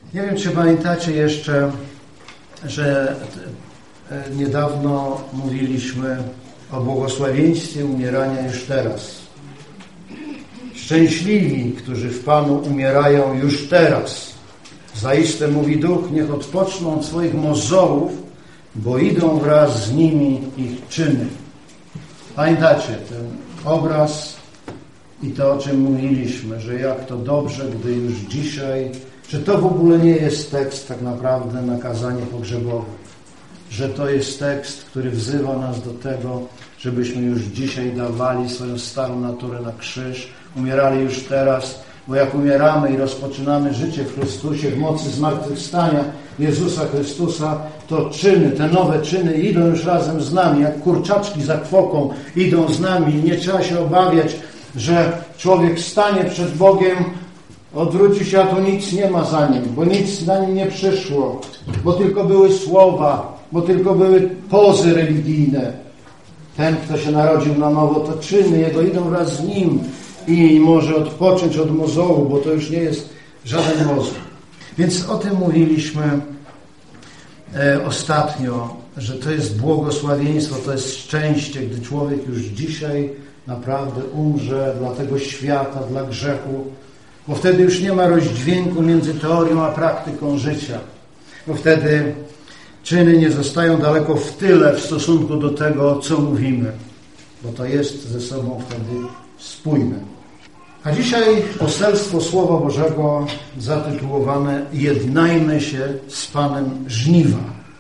Nie wiem, czy pamiętacie jeszcze, że niedawno mówiliśmy o błogosławieństwie umierania już teraz. Szczęśliwi, którzy w Panu umierają już teraz. Zaiste, mówi Duch, niech odpoczną od swoich mozołów, bo idą wraz z nimi ich czyny. Pamiętacie ten obraz i to, o czym mówiliśmy, że jak to dobrze, gdy już dzisiaj, że to w ogóle nie jest tekst tak naprawdę na kazanie pogrzebowe, że to jest tekst, który wzywa nas do tego, żebyśmy już dzisiaj dawali swoją starą naturę na krzyż, umierali już teraz, bo jak umieramy i rozpoczynamy życie w Chrystusie, w mocy zmartwychwstania Jezusa Chrystusa, to czyny, te nowe czyny idą już razem z nami, jak kurczaczki za kwoką idą z nami. Nie trzeba się obawiać, że człowiek stanie przed Bogiem, odwróci się, a tu nic nie ma za nim, bo nic na nim nie przyszło, bo tylko były słowa, bo tylko były pozy religijne. Ten, kto się narodził na nowo, to czyny Jego idą wraz z Nim i może odpocząć od mozołu, bo to już nie jest żaden mozoł. Więc o tym mówiliśmy ostatnio, że to jest błogosławieństwo, to jest szczęście, gdy człowiek już dzisiaj naprawdę umrze dla tego świata, dla grzechu, bo wtedy już nie ma rozdźwięku między teorią a praktyką życia, bo wtedy czyny nie zostają daleko w tyle w stosunku do tego, co mówimy, bo to jest ze sobą wtedy spójne. A dzisiaj poselstwo Słowa Bożego zatytułowane Jednajmy się z Panem żniwa.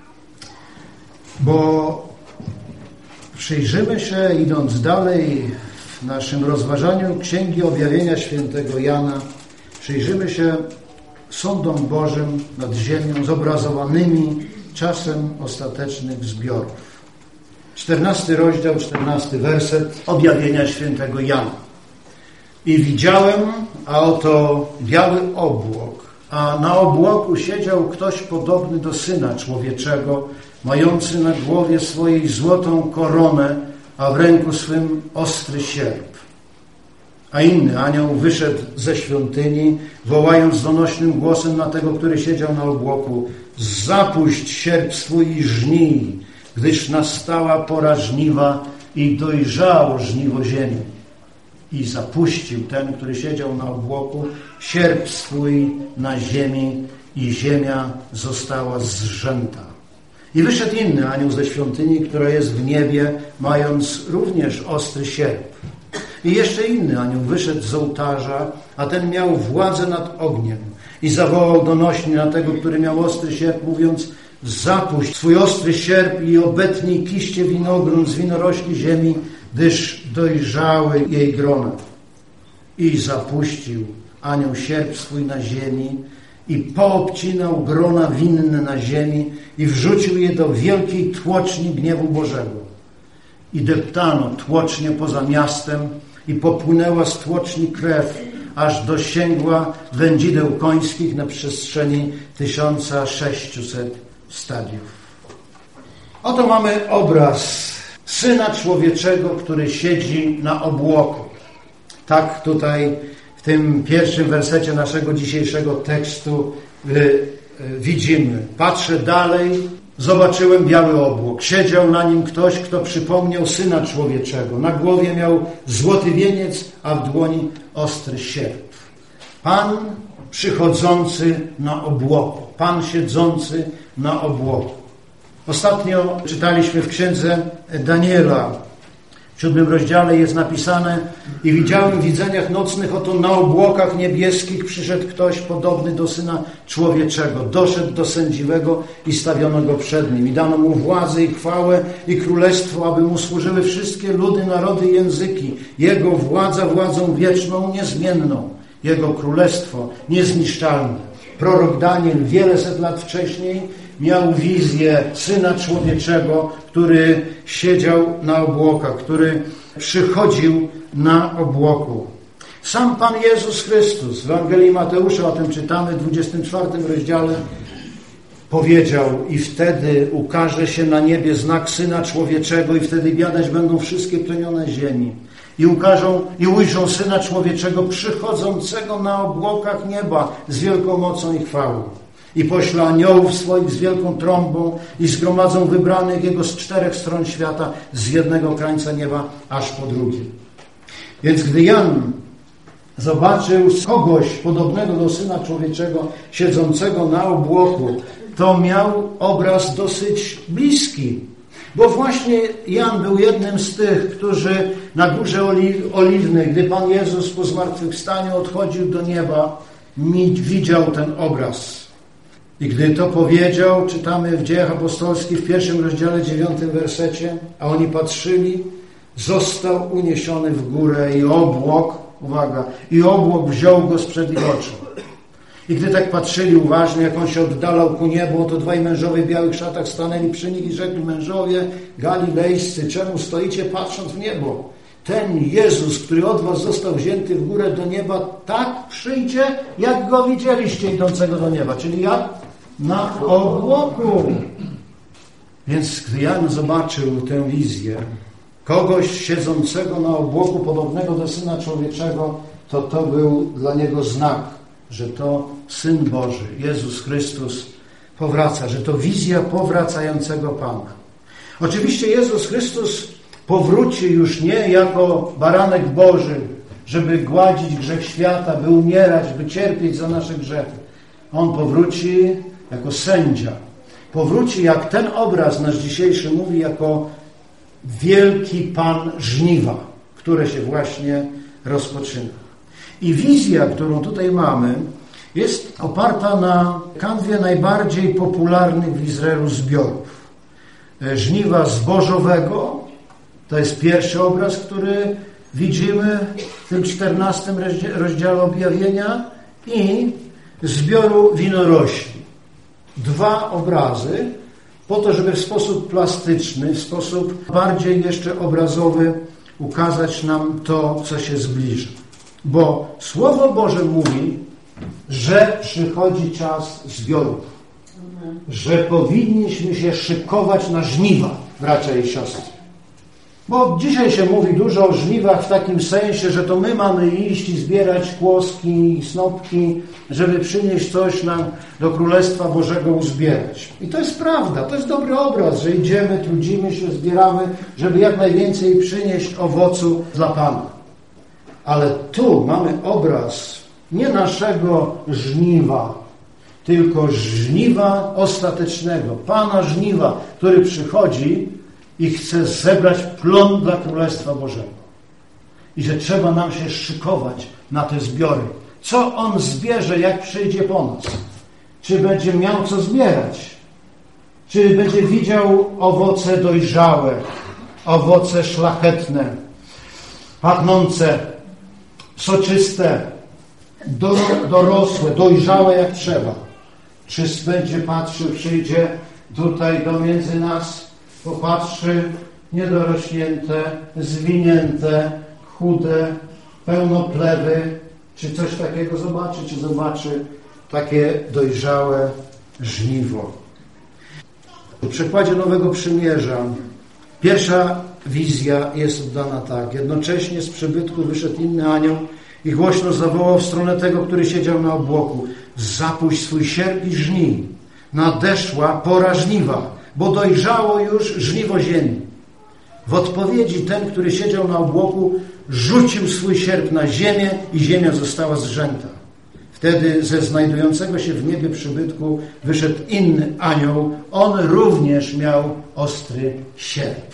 Bo przyjrzymy się, idąc dalej w naszym rozważaniu Księgi Objawienia Świętego Jana, przyjrzymy się sądom Bożym nad ziemią zobrazowanymi czasem ostatecznych zbiorów. 14 rozdział, 14 werset Objawienia Świętego Jana. I widziałem, a oto biały obłok, a na obłoku siedział ktoś podobny do Syna Człowieczego, mający na głowie swojej złotą koronę, a w ręku swym ostry sierp. A inny anioł wyszedł ze świątyni, wołając donośnym głosem na tego, który siedział na obłoku: zapuść sierp swój i żnij, gdyż nastała pora żniwa i dojrzało żniwo ziemi. I zapuścił ten, który siedział na obłoku, sierp swój na ziemi i ziemia została zżęta. I wyszedł inny anioł ze świątyni, która jest w niebie, mając również ostry sierp. I jeszcze inny anioł wyszedł z ołtarza, a ten miał władzę nad ogniem. I zawołał donośnie na tego, który miał ostry sierp, mówiąc: zapuść swój ostry sierp i obetnij kiście winogron z winorośli ziemi, gdyż dojrzały jej grona. I zapuścił anioł sierp swój na ziemi i poobcinał grona winne na ziemi i wrzucił je do wielkiej tłoczni gniewu Bożego. I deptano tłocznie poza miastem i popłynęła z tłoczni krew, aż dosięgła wędzideł końskich na przestrzeni 1600 stadiów. Oto mamy obraz Syna Człowieczego, który siedzi na obłoku. Tak tutaj w tym pierwszym wersecie naszego dzisiejszego tekstu widzimy. Patrzę dalej, zobaczyłem biały obłok. Siedział na nim ktoś, kto przypomniał Syna Człowieczego. Na głowie miał złoty wieniec, a w dłoni ostry sierp. Pan przychodzący na obłoku. Pan siedzący na obłoku. Ostatnio czytaliśmy w księdze Daniela. W 7 rozdziale jest napisane: i widziałem w widzeniach nocnych, oto na obłokach niebieskich przyszedł ktoś podobny do Syna Człowieczego. Doszedł do sędziwego i stawiono go przed nim. I dano mu władzę i chwałę i królestwo, aby mu służyły wszystkie ludy, narody i języki. Jego władza władzą wieczną, niezmienną. Jego królestwo niezniszczalne. Prorok Daniel wiele set lat wcześniej miał wizję Syna Człowieczego, który siedział na obłokach, który przychodził na obłoku. Sam Pan Jezus Chrystus w Ewangelii Mateusza, o tym czytamy w 24 rozdziale, powiedział: i wtedy ukaże się na niebie znak Syna Człowieczego i wtedy biadać będą wszystkie plemiona ziemi. I ujrzą Syna Człowieczego przychodzącego na obłokach nieba z wielką mocą i chwałą. i pośle aniołów swoich z wielką trąbą i zgromadzą wybranych Jego z 4 stron świata, z jednego krańca nieba aż po drugie. Więc gdy Jan zobaczył kogoś podobnego do Syna Człowieczego, siedzącego na obłoku, to miał obraz dosyć bliski. Bo właśnie Jan był jednym z tych, którzy na Górze Oliwnej, gdy Pan Jezus po zmartwychwstaniu odchodził do nieba, widział ten obraz. I gdy to powiedział, czytamy w Dziejach Apostolskich w 1 rozdziale 9 wersecie, a oni patrzyli, został uniesiony w górę i obłok, uwaga, i obłok wziął go sprzed ich oczu. I gdy tak patrzyli uważnie, jak on się oddalał ku niebu, to 2 mężowie w białych szatach stanęli przy nich i rzekli: mężowie galilejscy, czemu stoicie patrząc w niebo? Ten Jezus, który od was został wzięty w górę do nieba, tak przyjdzie, jak go widzieliście idącego do nieba. Czyli jak? Na obłoku. Więc gdy Jan zobaczył tę wizję, kogoś siedzącego na obłoku, podobnego do Syna Człowieczego, to był dla niego znak, że to Syn Boży, Jezus Chrystus, powraca, że to wizja powracającego Pana. Oczywiście Jezus Chrystus powróci już nie jako baranek Boży, żeby gładzić grzech świata, by umierać, by cierpieć za nasze grzechy. On powróci jako sędzia. Powróci, jak ten obraz nasz dzisiejszy mówi, jako wielki Pan żniwa, które się właśnie rozpoczyna. I wizja, którą tutaj mamy, jest oparta na kanwie najbardziej popularnych w Izraelu zbiorów. Żniwa zbożowego, to jest pierwszy obraz, który widzimy w tym 14 rozdziale objawienia, i zbioru winorośli. 2 obrazy, po to, żeby w sposób plastyczny, w sposób bardziej jeszcze obrazowy ukazać nam to, co się zbliża. Bo Słowo Boże mówi, że przychodzi czas zbiorów, że powinniśmy się szykować na żniwa, bracia i siostry. Bo dzisiaj się mówi dużo o żniwach w takim sensie, że to my mamy iść i zbierać kłoski, snopki, żeby przynieść coś nam do Królestwa Bożego uzbierać. I to jest prawda, to jest dobry obraz, że idziemy, trudzimy się, zbieramy, żeby jak najwięcej przynieść owocu dla Pana. Ale tu mamy obraz nie naszego żniwa, tylko żniwa ostatecznego, Pana żniwa, który przychodzi i chce zebrać plon dla Królestwa Bożego. I że trzeba nam się szykować na te zbiory. Co On zbierze, jak przyjdzie po nas? Czy będzie miał co zbierać? Czy będzie widział owoce dojrzałe, owoce szlachetne, pachnące, soczyste, dorosłe, dojrzałe jak trzeba? Czy będzie patrzył, przyjdzie tutaj między nas, popatrzy, niedorośnięte, zwinięte, chude, pełnoplewy, czy coś takiego zobaczy, czy zobaczy takie dojrzałe żniwo. W przekładzie Nowego Przymierza pierwsza wizja jest oddana tak: jednocześnie z przybytku wyszedł inny anioł i głośno zawołał w stronę tego, który siedział na obłoku: zapuść swój sierp i żnij, nadeszła pora żniwa, bo dojrzało już żniwo ziemi. W odpowiedzi ten, który siedział na obłoku, rzucił swój sierp na ziemię i ziemia została zrzęta. Wtedy ze znajdującego się w niebie przybytku wyszedł inny anioł. On również miał ostry sierp.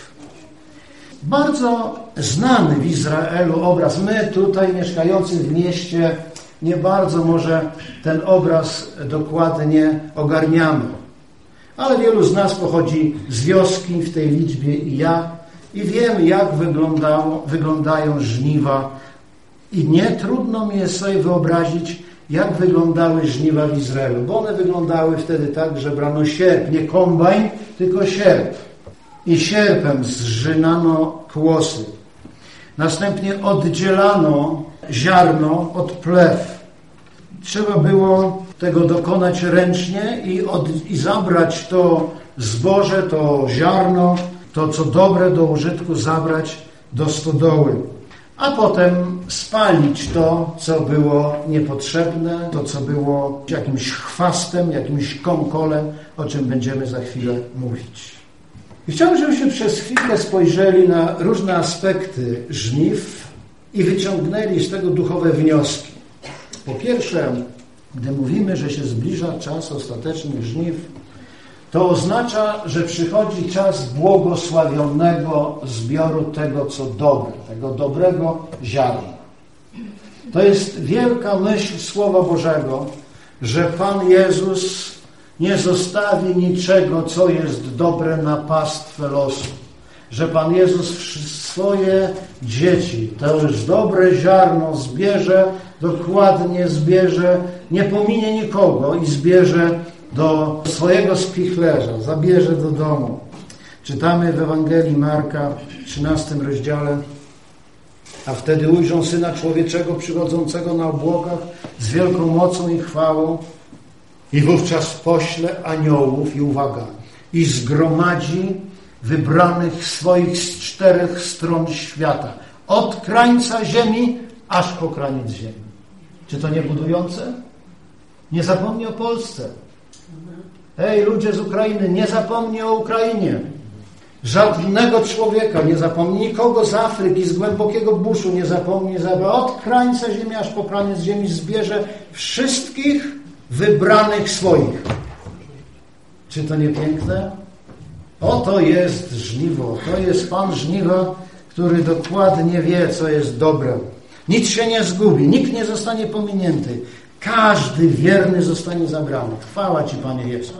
Bardzo znany w Izraelu obraz. My tutaj mieszkający w mieście nie bardzo może ten obraz dokładnie ogarniamy. Ale wielu z nas pochodzi z wioski, w tej liczbie i ja, i wiemy, jak wyglądają żniwa. I nie trudno mi jest sobie wyobrazić, jak wyglądały żniwa w Izraelu, bo one wyglądały wtedy tak, że brano sierp, nie kombajn, tylko sierp. I sierpem zżynano kłosy. Następnie oddzielano ziarno od plew. Trzeba było tego dokonać ręcznie i zabrać to zboże, to ziarno, to co dobre do użytku zabrać do stodoły. a potem spalić to, co było niepotrzebne, to, co było jakimś chwastem, jakimś konkolem, o czym będziemy za chwilę mówić. I chciałbym, żebyśmy przez chwilę spojrzeli na różne aspekty żniw i wyciągnęli z tego duchowe wnioski. Po pierwsze, gdy mówimy, że się zbliża czas ostatecznych żniw, to oznacza, że przychodzi czas błogosławionego zbioru tego, co dobre, tego dobrego ziarna. To jest wielka myśl Słowa Bożego, że Pan Jezus nie zostawi niczego, co jest dobre na pastwę losu. Że Pan Jezus swoje dzieci, to już dobre ziarno zbierze, dokładnie zbierze, nie pominie nikogo i zbierze do swojego spichlerza, zabierze do domu. Czytamy w Ewangelii Marka w 13 rozdziale: a wtedy ujrzą Syna Człowieczego przychodzącego na obłokach z wielką mocą i chwałą i wówczas pośle aniołów i uwaga, i zgromadzi wybranych swoich z 4 stron świata, od krańca ziemi aż po kraniec ziemi. Czy to nie budujące? Nie zapomnij o Polsce. Hej, ludzie z Ukrainy, nie zapomnij o Ukrainie. Żadnego człowieka, nie zapomnij nikogo z Afryki, z głębokiego buszu, nie zapomnij, od krańca ziemi aż po kraniec ziemi zbierze wszystkich wybranych swoich. Czy to nie piękne? Oto jest żniwo, to jest Pan żniwa, który dokładnie wie, co jest dobre. Nic się nie zgubi, nikt nie zostanie pominięty. Każdy wierny zostanie zabrany. Chwała Ci, Panie Jezu.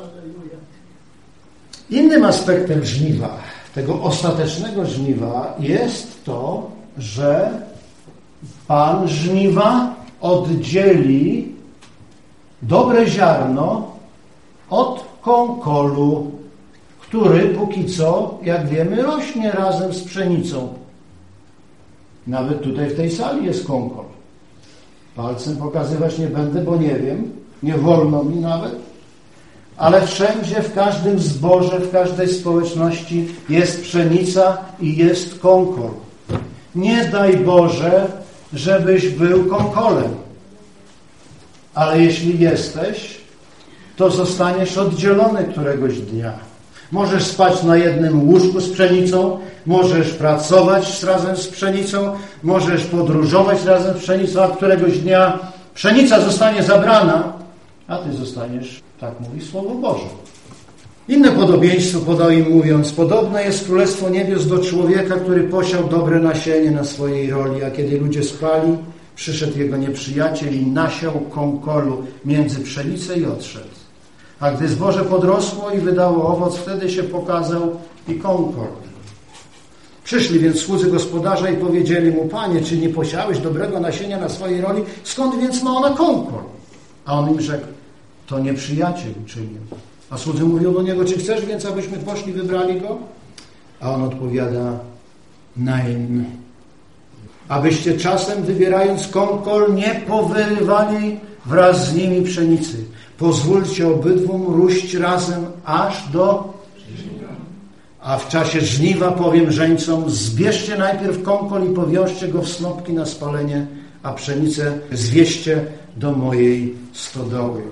Innym aspektem żniwa, tego ostatecznego żniwa, jest to, że Pan żniwa oddzieli dobre ziarno od konkolu, który póki co, jak wiemy, rośnie razem z pszenicą. Nawet tutaj w tej sali jest konkol. Palcem pokazywać nie będę, bo nie wiem, nie wolno mi nawet, ale wszędzie, w każdym zborze, w każdej społeczności jest pszenica i jest konkol. Nie daj Boże, żebyś był konkolem. Ale jeśli jesteś, to zostaniesz oddzielony któregoś dnia. Możesz spać na jednym łóżku z pszenicą, możesz pracować razem z pszenicą, możesz podróżować razem z pszenicą, a któregoś dnia pszenica zostanie zabrana, a ty zostaniesz, tak mówi Słowo Boże. Inne podobieństwo podał im mówiąc: podobne jest Królestwo Niebios do człowieka, który posiał dobre nasienie na swojej roli, a kiedy ludzie spali, przyszedł jego nieprzyjaciel i nasiał konkolu między pszenicę i odszedł. A gdy zboże podrosło i wydało owoc, wtedy się pokazał i konkol. Przyszli więc słudzy gospodarza i powiedzieli mu: Panie, czy nie posiałeś dobrego nasienia na swojej roli? Skąd więc ma ona konkol? A on im rzekł: to nieprzyjaciel uczynił. A słudzy mówią do niego: czy chcesz więc, abyśmy poszli, wybrali go? A on odpowiada: nein. Abyście czasem, wybierając konkol, nie powyrywali wraz z nimi pszenicy. Pozwólcie obydwom róść razem aż do... A w czasie żniwa powiem żeńcom: zbierzcie najpierw konkol i powiążcie go w snopki na spalenie, a pszenicę zwieźcie do mojej stodoły.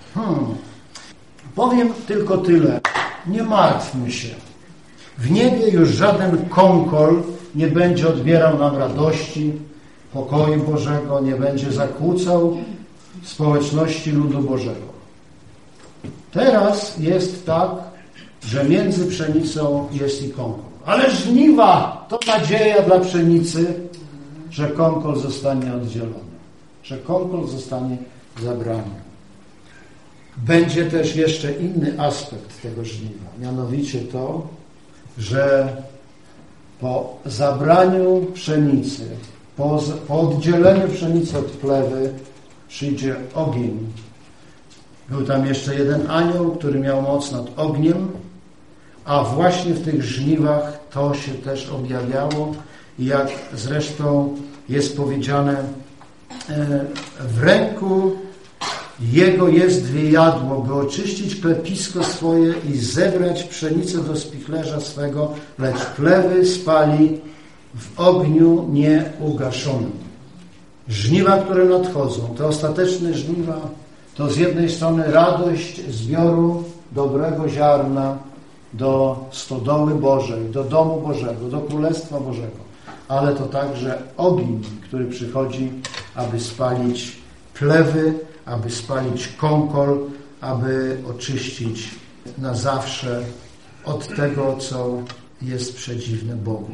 Powiem tylko tyle. Nie martwmy się. W niebie już żaden konkol nie będzie odbierał nam radości, pokoju Bożego, nie będzie zakłócał społeczności ludu Bożego. Teraz jest tak, że między pszenicą jest i konkol. Ale żniwa to nadzieja dla pszenicy, że konkol zostanie oddzielony, że konkol zostanie zabrany. Będzie też jeszcze inny aspekt tego żniwa, mianowicie to, że po zabraniu pszenicy, po oddzieleniu pszenicy od plewy przyjdzie ogień. Był tam jeszcze jeden anioł, który miał moc nad ogniem, a właśnie w tych żniwach to się też objawiało, jak zresztą jest powiedziane: w ręku jego jest wyjadło, by oczyścić klepisko swoje i zebrać pszenicę do spichlerza swego, lecz plewy spali w ogniu nieugaszonym. Żniwa, które nadchodzą, te ostateczne żniwa, to z jednej strony radość zbioru dobrego ziarna do stodoły Bożej, do domu Bożego, do Królestwa Bożego, ale to także ogień, który przychodzi, aby spalić plewy, aby spalić kąkol, aby oczyścić na zawsze od tego, co jest przeciwne Bogu.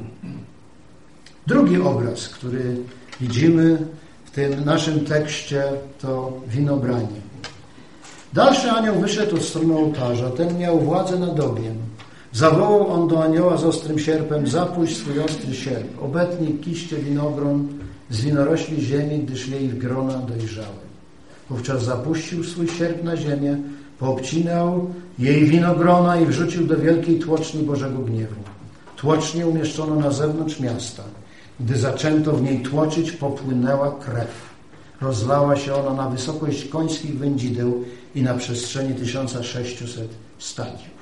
Drugi obraz, który widzimy w tym naszym tekście, to winobranie. Dalszy anioł wyszedł od strony ołtarza, ten miał władzę nad ogniem. Zawołał on do anioła z ostrym sierpem: zapuść swój ostry sierp, obetnij kiście winogron z winorośli ziemi, gdyż jej grona dojrzały. Wówczas zapuścił swój sierp na ziemię, poobcinał jej winogrona i wrzucił do wielkiej tłoczni Bożego gniewu. Tłocznię umieszczono na zewnątrz miasta. Gdy zaczęto w niej tłoczyć, popłynęła krew. Rozlała się ona na wysokość końskich wędzideł i na przestrzeni 1600 stadiów.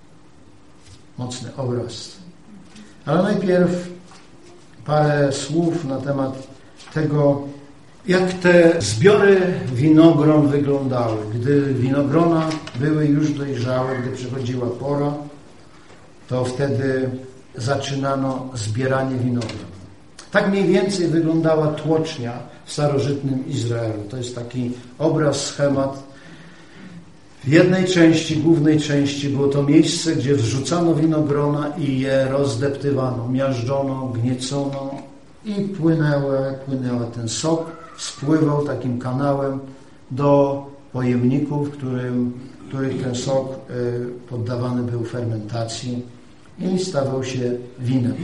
Mocny obraz. Ale najpierw parę słów na temat tego, jak te zbiory winogron wyglądały. Gdy winogrona były już dojrzałe, gdy przychodziła pora, to wtedy zaczynano zbieranie winogron. Tak mniej więcej wyglądała tłocznia w starożytnym Izraelu. To jest taki obraz, schemat. W jednej części, głównej części było to miejsce, gdzie wrzucano winogrona i je rozdeptywano, miażdżono, gniecono i płynęła ten sok, spływał takim kanałem do pojemników, których ten sok poddawany był fermentacji i stawał się winem.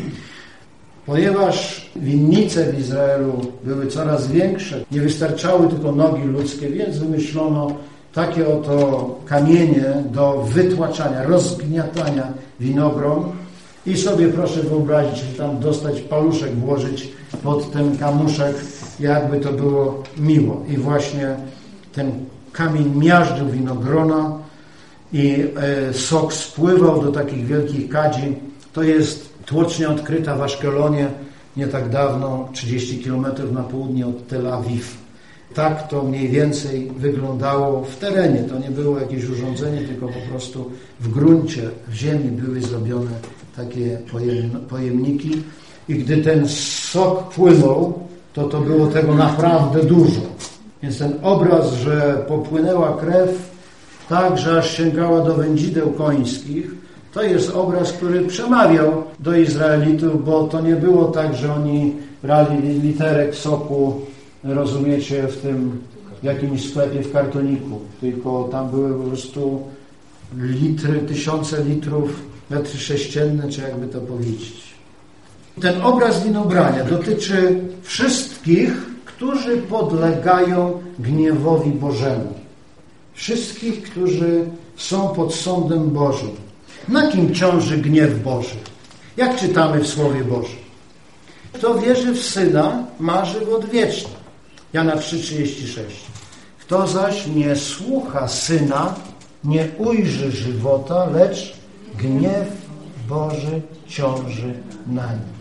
Ponieważ winnice w Izraelu były coraz większe, nie wystarczały tylko nogi ludzkie, więc wymyślono takie oto kamienie do wytłaczania, rozgniatania winogron i sobie proszę wyobrazić, że tam dostać paluszek, włożyć pod ten kamuszek, jakby to było miło. I właśnie ten kamień miażdżył winogrona i sok spływał do takich wielkich kadzi. To jest tłocznia odkryta w Aszkelonie nie tak dawno, 30 km na południe od Tel Awiw. Tak to mniej więcej wyglądało w terenie. To nie było jakieś urządzenie, tylko po prostu w gruncie, w ziemi były zrobione takie pojemniki. I gdy ten sok płynął, to było tego naprawdę dużo. Więc ten obraz, że popłynęła krew tak, że aż sięgała do wędzideł końskich, to jest obraz, który przemawiał do Izraelitów, bo to nie było tak, że oni brali literek soku, rozumiecie, w tym jakimś sklepie w kartoniku, tylko tam były po prostu litry, tysiące litrów, metry sześcienne, czy jakby to powiedzieć. Ten obraz winobrania dotyczy wszystkich, którzy podlegają gniewowi Bożemu. Wszystkich, którzy są pod sądem Bożym. Na kim ciąży gniew Boży? Jak czytamy w Słowie Bożym? Kto wierzy w Syna, ma żywot wieczny. Jana 3,36. Kto zaś nie słucha Syna, nie ujrzy żywota, lecz gniew Boży ciąży na nim.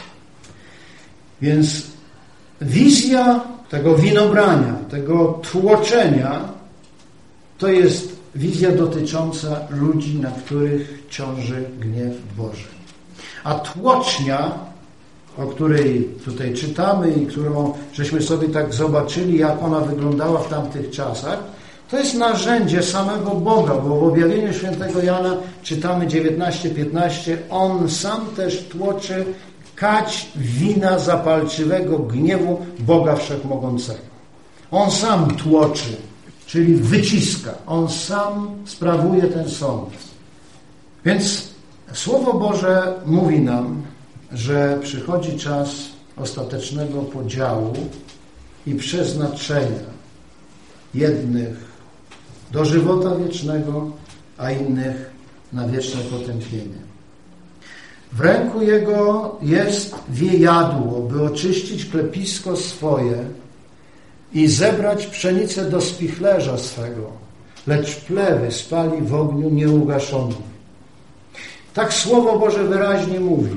Więc wizja tego winobrania, tego tłoczenia, to jest wizja dotycząca ludzi, na których ciąży gniew Boży. A tłocznia, o której tutaj czytamy i którą żeśmy sobie tak zobaczyli, jak ona wyglądała w tamtych czasach, to jest narzędzie samego Boga, bo w objawieniu świętego Jana czytamy 19:15, on sam też tłoczy kać wina zapalczywego gniewu Boga Wszechmogącego. On sam tłoczy, czyli wyciska. On sam sprawuje ten sąd. Więc Słowo Boże mówi nam, że przychodzi czas ostatecznego podziału i przeznaczenia jednych do żywota wiecznego, a innych na wieczne potępienie. W ręku Jego jest wiejadło, by oczyścić klepisko swoje i zebrać pszenicę do spichlerza swego, lecz plewy spali w ogniu nieugaszonym. Tak Słowo Boże wyraźnie mówi,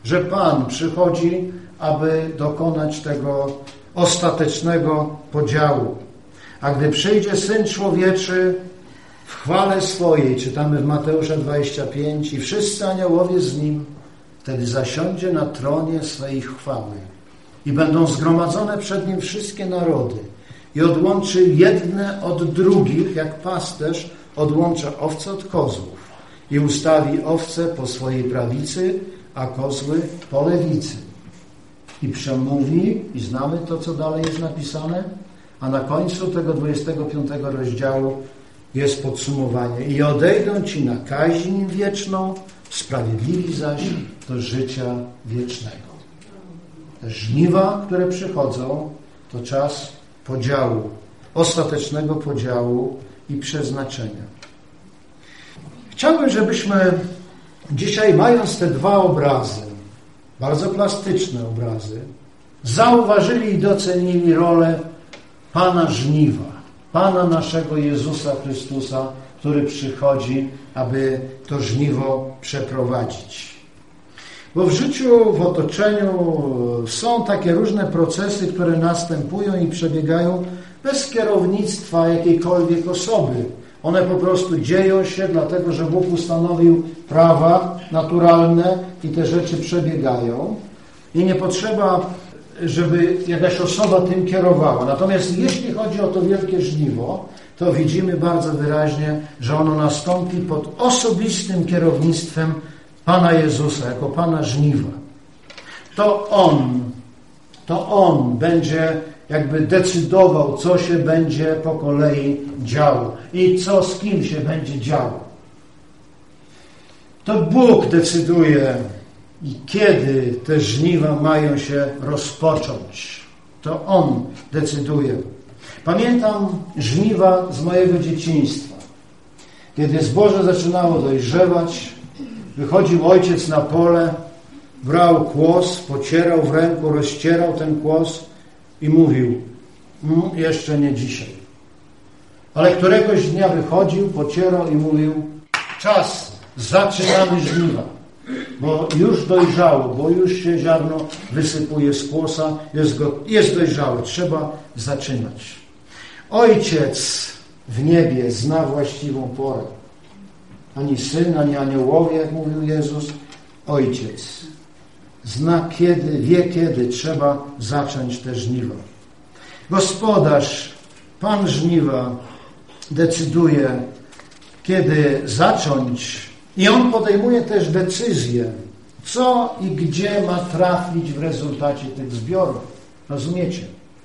że Pan przychodzi, aby dokonać tego ostatecznego podziału. A gdy przyjdzie Syn Człowieczy w chwale swojej, czytamy w Mateusza 25, i wszyscy aniołowie z Nim, wtedy zasiądzie na tronie swej chwały i będą zgromadzone przed Nim wszystkie narody i odłączy jedne od drugich, jak pasterz odłącza owce od kozłów i ustawi owce po swojej prawicy, a kozły po lewicy. I przemówi, i znamy to, co dalej jest napisane, a na końcu tego 25 rozdziału jest podsumowanie. I odejdą ci na kaźń wieczną, sprawiedliwi zaś do życia wiecznego. Te żniwa, które przychodzą, to czas podziału, ostatecznego podziału i przeznaczenia. Chciałbym, żebyśmy dzisiaj, mając te dwa obrazy, bardzo plastyczne obrazy, zauważyli i docenili rolę Pana żniwa, Pana naszego Jezusa Chrystusa, który przychodzi, aby to żniwo przeprowadzić. Bo w życiu, w otoczeniu są takie różne procesy, które następują i przebiegają bez kierownictwa jakiejkolwiek osoby. One po prostu dzieją się, dlatego że Bóg ustanowił prawa naturalne i te rzeczy przebiegają. I nie potrzeba, żeby jakaś osoba tym kierowała. Natomiast jeśli chodzi o to wielkie żniwo, to widzimy bardzo wyraźnie, że ono nastąpi pod osobistym kierownictwem Pana Jezusa, jako Pana żniwa. To On będzie jakby decydował, co się będzie po kolei działo i co z kim się będzie działo. To Bóg decyduje, kiedy te żniwa mają się rozpocząć. To On decyduje. Pamiętam żniwa z mojego dzieciństwa. Kiedy zboże zaczynało dojrzewać, wychodził ojciec na pole, brał kłos, pocierał w ręku, rozcierał ten kłos i mówił: jeszcze nie dzisiaj. Ale któregoś dnia wychodził, pocierał i mówił: czas, zaczynamy żniwa, bo już dojrzało, bo już się ziarno wysypuje z kłosa, jest dojrzałe, trzeba zaczynać. Ojciec w niebie zna właściwą porę. Ani Syn, ani aniołowie, jak mówił Jezus. Ojciec zna kiedy, wie kiedy trzeba zacząć te żniwa. Gospodarz, Pan żniwa decyduje, kiedy zacząć i On podejmuje też decyzję, co i gdzie ma trafić w rezultacie tych zbiorów. Rozumiecie?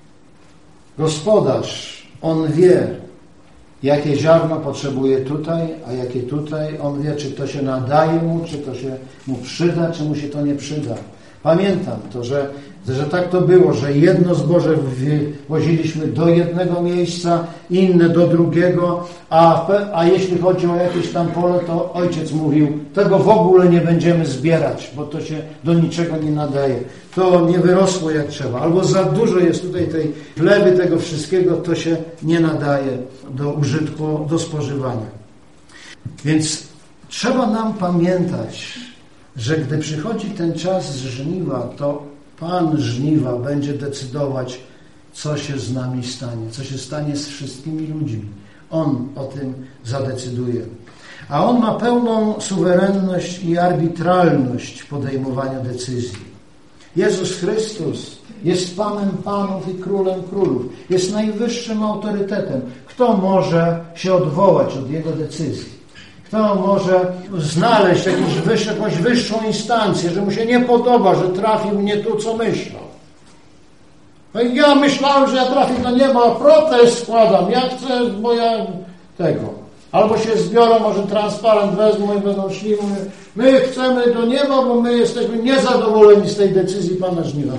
Gospodarz, On wie, jakie ziarno potrzebuje tutaj, a jakie tutaj. On wie, czy to się nadaje mu, czy to się mu przyda, czy mu się to nie przyda. Pamiętam to, że tak to było, że jedno zboże woziliśmy do jednego miejsca, inne do drugiego, a jeśli chodzi o jakieś tam pole, to ojciec mówił: tego w ogóle nie będziemy zbierać, bo to się do niczego nie nadaje. To nie wyrosło jak trzeba. Albo za dużo jest tutaj tej chleby, tego wszystkiego, to się nie nadaje do użytku, do spożywania. Więc trzeba nam pamiętać, że gdy przychodzi ten czas żniwa, to Pan żniwa będzie decydować, co się z nami stanie, co się stanie z wszystkimi ludźmi. On o tym zadecyduje. A On ma pełną suwerenność i arbitralność podejmowania decyzji. Jezus Chrystus jest Panem Panów i Królem Królów. Jest najwyższym autorytetem. Kto może się odwołać od Jego decyzji? Kto może znaleźć jakąś wyższą instancję, że mu się nie podoba, że trafił nie tu, co myślał? Ja myślałem, że ja trafię do nieba, a protest składam. Ja chcę, bo ja tego. Albo się zbiorą, może transparent wezmą i będą szli. Mówię: my chcemy do nieba, bo my jesteśmy niezadowoleni z tej decyzji Pana żniwa.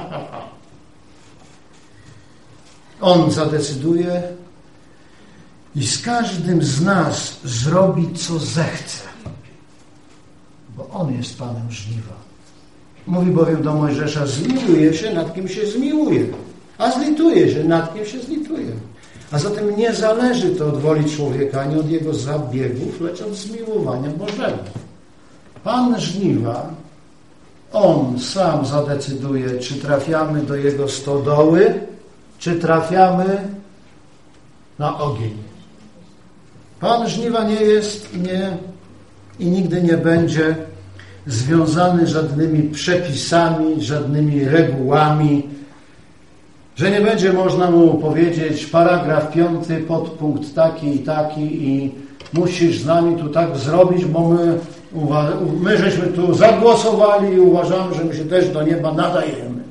On zadecyduje i z każdym z nas zrobi, co zechce. Bo On jest Panem żniwa. Mówi bowiem do Mojżesza: zmiłuje się, nad kim się zmiłuje. A zlituje się, nad kim się zlituje. A zatem nie zależy to od woli człowieka, ani od jego zabiegów, lecz od zmiłowania Bożego. Pan żniwa On sam zadecyduje, czy trafiamy do Jego stodoły, czy trafiamy na ogień. Pan żniwa nie jest i nigdy nie będzie związany żadnymi przepisami, żadnymi regułami, że nie będzie można mu powiedzieć paragraf 5, podpunkt taki i taki i musisz z nami tu tak zrobić, bo my żeśmy tu zagłosowali i uważamy, że my się też do nieba nadajemy.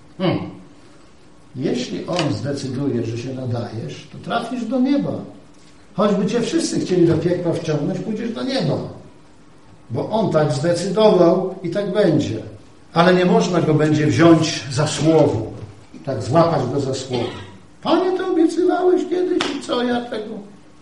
Jeśli On zdecyduje, że się nadajesz, to trafisz do nieba. Choćby cię wszyscy chcieli do piekła wciągnąć, pójdziesz do nieba. Bo On tak zdecydował i tak będzie. Ale nie można Go będzie wziąć za słowo. Tak złapać Go za słowo. Panie, to obiecywałeś kiedyś i co ja tego?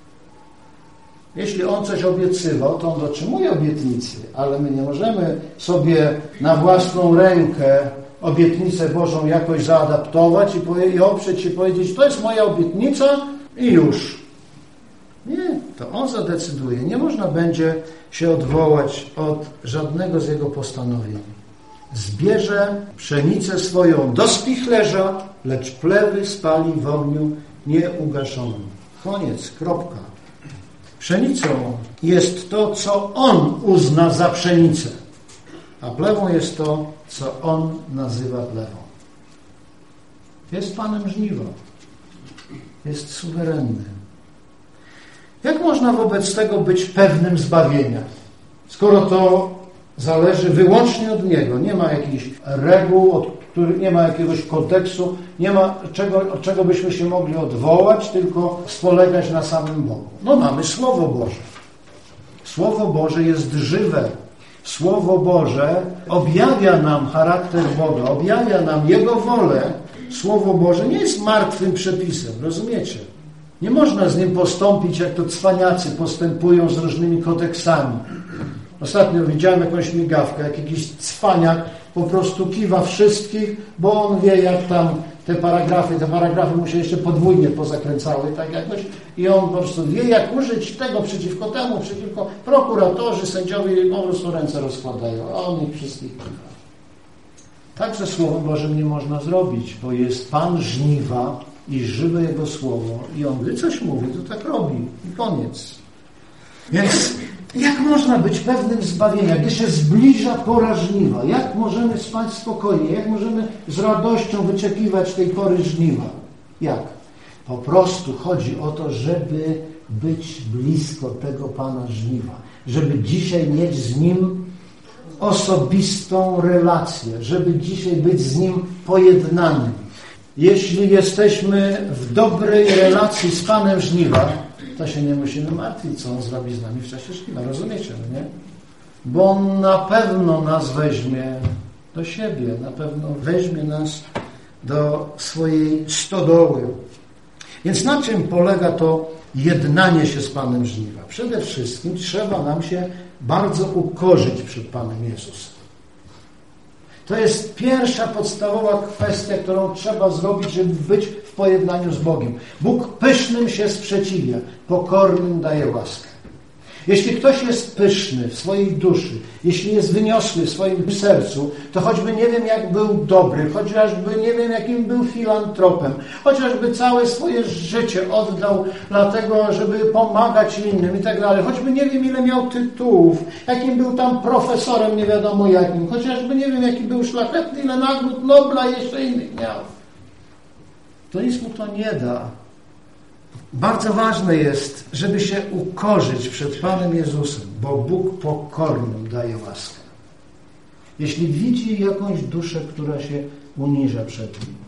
Jeśli On coś obiecywał, to On dotrzymuje obietnicy, ale my nie możemy sobie na własną rękę obietnicę Bożą jakoś zaadaptować i oprzeć się powiedzieć, to jest moja obietnica i już. Nie, to On zadecyduje. Nie można będzie się odwołać od żadnego z Jego postanowień. Zbierze pszenicę swoją do spichlerza, lecz plewy spali w ogniu nieugaszonym. Koniec, kropka. Pszenicą jest to, co On uzna za pszenicę, a plewą jest to, co On nazywa plewą. Jest Panem żniwa. Jest suwerenny. Jak można wobec tego być pewnym zbawienia? Skoro to zależy wyłącznie od Niego. Nie ma jakichś reguł, nie ma jakiegoś kodeksu, nie ma od czego byśmy się mogli odwołać, tylko spolegać na samym Bogu. No mamy Słowo Boże. Słowo Boże jest żywe. Słowo Boże objawia nam charakter Boga, objawia nam Jego wolę. Słowo Boże nie jest martwym przepisem, rozumiecie? Nie można z nim postąpić, jak to cwaniacy postępują z różnymi kodeksami. Ostatnio widziałem jakąś migawkę, jak jakiś cwaniak po prostu kiwa wszystkich, bo on wie, jak tam te paragrafy mu się jeszcze podwójnie pozakręcały, tak jakoś, i on po prostu wie, jak użyć tego przeciwko temu, przeciwko prokuratorzy, sędziowie po prostu ręce rozkładają, a on ich wszystkich kiwa. Tak ze Słowem Bożym nie można zrobić, bo jest Pan żniwa i żywe Jego Słowo i On gdy coś mówi, to tak robi i koniec. Więc jak można być pewnym zbawienia, gdy się zbliża pora żniwa? Jak możemy spać spokojnie? Jak możemy z radością wyczekiwać tej pory żniwa? Jak? Po prostu chodzi o to, żeby być blisko tego Pana żniwa. Żeby dzisiaj mieć z Nim osobistą relację. Żeby dzisiaj być z Nim pojednanym. Jeśli jesteśmy w dobrej relacji z Panem żniwa, to się nie musimy martwić, co On zrobi z nami w czasie żniwa. Rozumiecie, no nie? Bo On na pewno nas weźmie do siebie, na pewno weźmie nas do swojej stodoły. Więc na czym polega to jednanie się z Panem żniwa? Przede wszystkim trzeba nam się bardzo ukorzyć przed Panem Jezusem. To jest pierwsza podstawowa kwestia, którą trzeba zrobić, żeby być w pojednaniu z Bogiem. Bóg pysznym się sprzeciwia, pokornym daje łaskę. Jeśli ktoś jest pyszny w swojej duszy, jeśli jest wyniosły w swoim sercu, to choćby nie wiem jak był dobry, chociażby nie wiem jakim był filantropem, chociażby całe swoje życie oddał dlatego, żeby pomagać innym i tak dalej, choćby nie wiem ile miał tytułów, jakim był tam profesorem nie wiadomo jakim, chociażby nie wiem jaki był szlachetny, ile nagród Nobla jeszcze innych miał. To nic mu to nie da. Bardzo ważne jest, żeby się ukorzyć przed Panem Jezusem, bo Bóg pokornym daje łaskę. Jeśli widzi jakąś duszę, która się uniża przed Nim,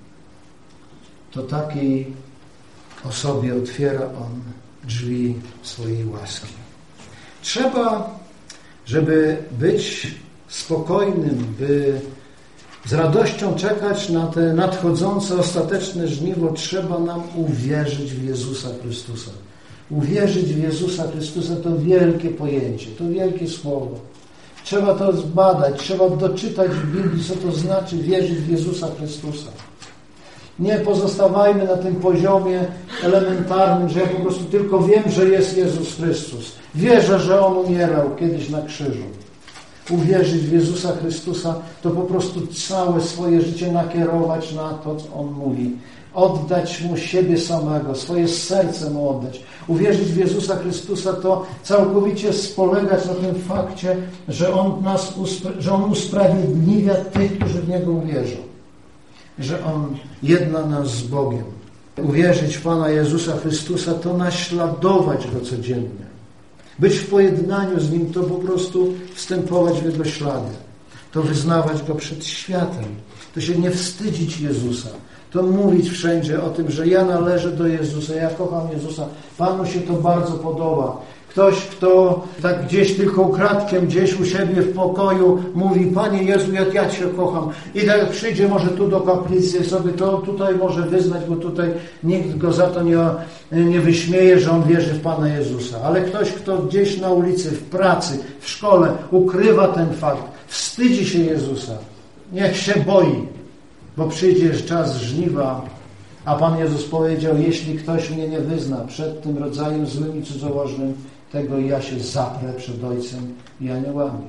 to takiej osobie otwiera On drzwi swojej łaski. Trzeba, żeby być spokojnym, by z radością czekać na te nadchodzące, ostateczne żniwo, trzeba nam uwierzyć w Jezusa Chrystusa. Uwierzyć w Jezusa Chrystusa to wielkie pojęcie, to wielkie słowo. Trzeba to zbadać, trzeba doczytać w Biblii, co to znaczy wierzyć w Jezusa Chrystusa. Nie pozostawajmy na tym poziomie elementarnym, że ja po prostu tylko wiem, że jest Jezus Chrystus. Wierzę, że On umierał kiedyś na krzyżu. uwierzyć w Jezusa Chrystusa, to po prostu całe swoje życie nakierować na to, co On mówi. Oddać Mu siebie samego, swoje serce Mu oddać. Uwierzyć w Jezusa Chrystusa to całkowicie spolegać na tym fakcie, że On usprawiedliwia tych, którzy w Niego uwierzą. Że On jedna nas z Bogiem. Uwierzyć w Pana Jezusa Chrystusa to naśladować Go codziennie. Być w pojednaniu z Nim to po prostu wstępować w Jego ślady. To wyznawać Go przed światem. To się nie wstydzić Jezusa. To mówić wszędzie o tym, że ja należę do Jezusa, ja kocham Jezusa. Panu się to bardzo podoba. Ktoś, kto tak gdzieś tylko ukradkiem, gdzieś u siebie w pokoju mówi: Panie Jezu, jak ja Cię kocham. I tak przyjdzie może tu do kaplicy, sobie to tutaj może wyznać, bo tutaj nikt go za to nie wyśmieje, że on wierzy w Pana Jezusa. Ale ktoś, kto gdzieś na ulicy, w pracy, w szkole ukrywa ten fakt, wstydzi się Jezusa, niech się boi, bo przyjdzie czas żniwa, a Pan Jezus powiedział: jeśli ktoś mnie nie wyzna przed tym rodzajem złym i cudzołożnym, tego ja się zaprę przed Ojcem i aniołami.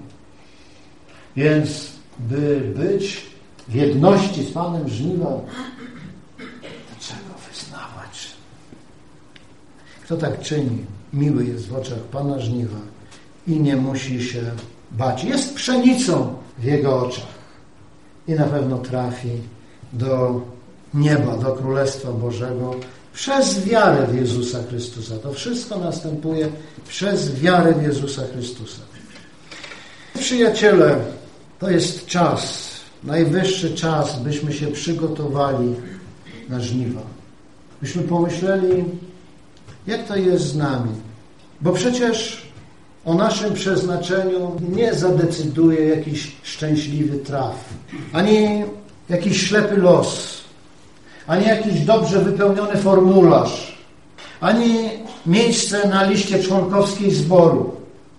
Więc by być w jedności z Panem żniwa, to trzeba wyznawać. Kto tak czyni, miły jest w oczach Pana żniwa i nie musi się bać. Jest pszenicą w Jego oczach i na pewno trafi do nieba, do Królestwa Bożego przez wiarę w Jezusa Chrystusa. To wszystko następuje przez wiarę w Jezusa Chrystusa. Przyjaciele, to jest czas, najwyższy czas, byśmy się przygotowali na żniwa. Byśmy pomyśleli, jak to jest z nami. Bo przecież o naszym przeznaczeniu nie zadecyduje jakiś szczęśliwy traf, ani jakiś ślepy los, ani jakiś dobrze wypełniony formularz, ani miejsce na liście członkowskiej zboru.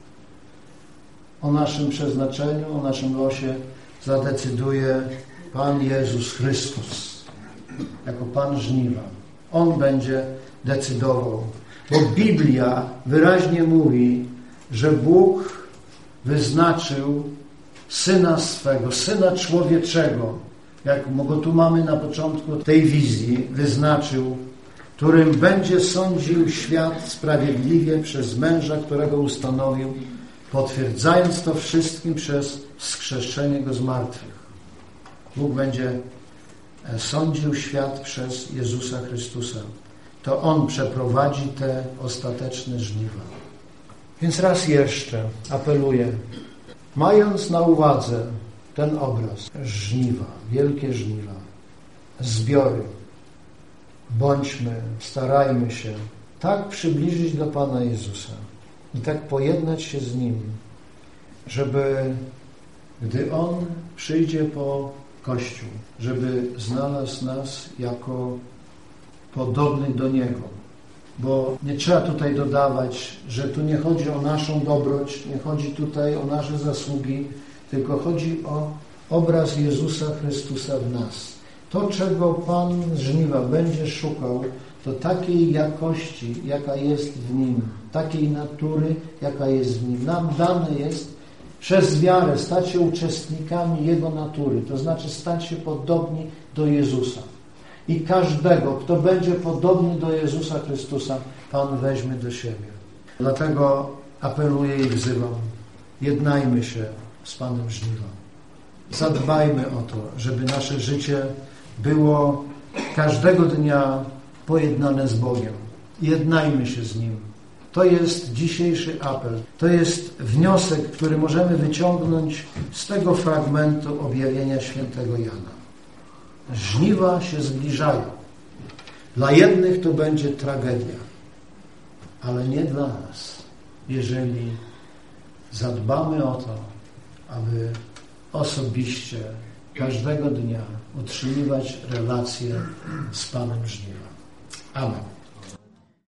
O naszym przeznaczeniu, o naszym losie zadecyduje Pan Jezus Chrystus, jako Pan żniwa. On będzie decydował, bo Biblia wyraźnie mówi, że Bóg wyznaczył Syna swego, Syna człowieczego, jak go tu mamy na początku tej wizji, wyznaczył, którym będzie sądził świat sprawiedliwie przez męża, którego ustanowił, potwierdzając to wszystkim przez wskrzeszenie go z martwych. Bóg będzie sądził świat przez Jezusa Chrystusa. To On przeprowadzi te ostateczne żniwa. Więc raz jeszcze apeluję, mając na uwadze ten obraz żniwa, wielkie żniwa, zbiory, bądźmy, starajmy się tak przybliżyć do Pana Jezusa i tak pojednać się z Nim, żeby gdy On przyjdzie po Kościół, żeby znalazł nas jako podobnych do Niego. Bo nie trzeba tutaj dodawać, że tu nie chodzi o naszą dobroć, nie chodzi tutaj o nasze zasługi, tylko chodzi o obraz Jezusa Chrystusa w nas. To, czego Pan z żniwa będzie szukał, to takiej jakości, jaka jest w Nim, takiej natury, jaka jest w Nim. Nam dane jest przez wiarę stać się uczestnikami Jego natury, to znaczy stać się podobni do Jezusa. I każdego, kto będzie podobny do Jezusa Chrystusa, Pan weźmie do siebie. Dlatego apeluję i wzywam, jednajmy się z Panem żniwa. Zadbajmy o to, żeby nasze życie było każdego dnia pojednane z Bogiem. Jednajmy się z Nim. To jest dzisiejszy apel. To jest wniosek, który możemy wyciągnąć z tego fragmentu objawienia świętego Jana. Żniwa się zbliżają. Dla jednych to będzie tragedia, ale nie dla nas, jeżeli zadbamy o to, aby osobiście każdego dnia utrzymywać relacje z Panem żniwa. Amen.